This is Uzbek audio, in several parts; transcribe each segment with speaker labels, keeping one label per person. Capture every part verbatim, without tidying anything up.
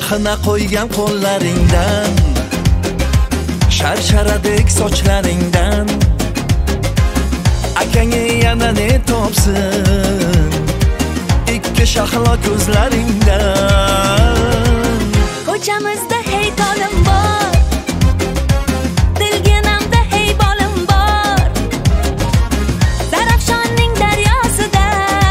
Speaker 1: xina qo'ygan qo'llaringdan, sharsharadek sochlaringdan akanga yana ne topsin ikki shahlo ko'zlaringdan.
Speaker 2: Ko'chamizda hey tolim bor, dilginamda hey bolim bor, Zarafshonning daryosida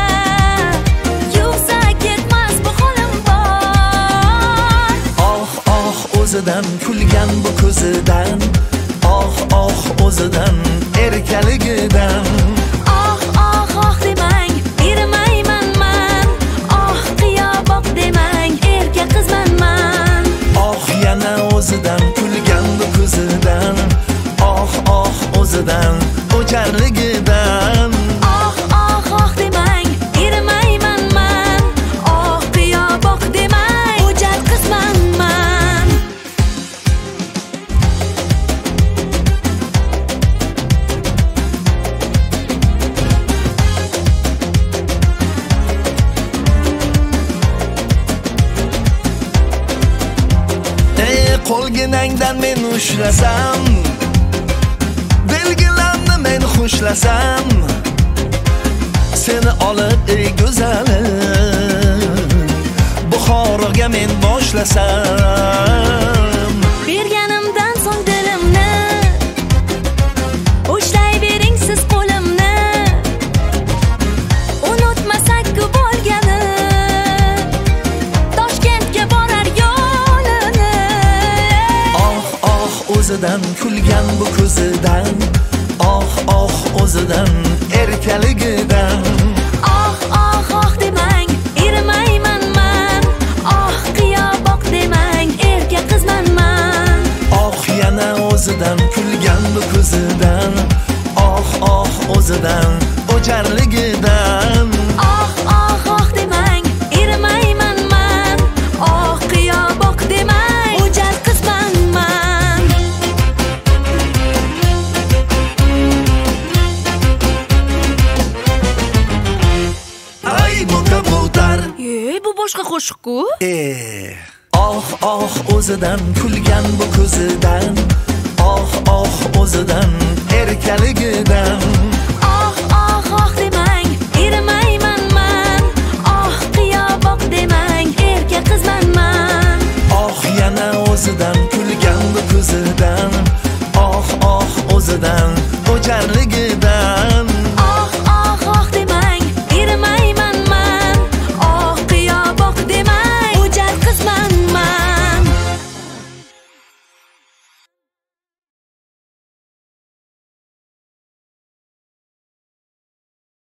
Speaker 2: yuvsa ketmas bu holim bor.
Speaker 1: Oh oh o'zidan kulgan bu ko'zidan, oh oh o'zidan erkaligidan.
Speaker 2: Oh oh oh demang, ermayman man, oh qiyoboq demang, erka qizman man.
Speaker 1: Oh yana o'zidan kulgan bu ko'zidan, oh oh o'zidan o'jarligidan.
Speaker 2: Oh oh oh demang, ermayman man, oh qiyoboq demang, o'jar qizman man.
Speaker 1: Qo'lginangdan men ushlasam, belgilarni men xushlasam, seni olib ey go'zalim Buxoroga men boshlasam.
Speaker 2: Berganimdan so'ng dilimni ushlay bering siz qo'limni, unutmasak-ku bo'lgani Toshkentga borar yo'lini.
Speaker 1: O'zidan kulgan bu ko'zidan, oh oh o'zidan erkaligidan.
Speaker 2: Oh oh oh demang, ermayman man, oh qiyoboq demang, erka qizman man.
Speaker 1: Oh yana o'zidan kulgan bu ko'zidan, oh oh o'zidan o'jarligidan.
Speaker 2: Oh oh oh demang, ermayman man, oh qiyoboq demang, o'jar qizman man. Ey, bu boshqa qo'shiq-ku.
Speaker 1: Eh, oh oh o'zidan kulgan bu ko'zidan, oh oh o'zidan erkaligidan.
Speaker 2: Oh oh oh demang, ermayman man, oh qiyoboq demang, erka qizman man.
Speaker 1: Oh yana o'zidan kulgan bu ko'zidan,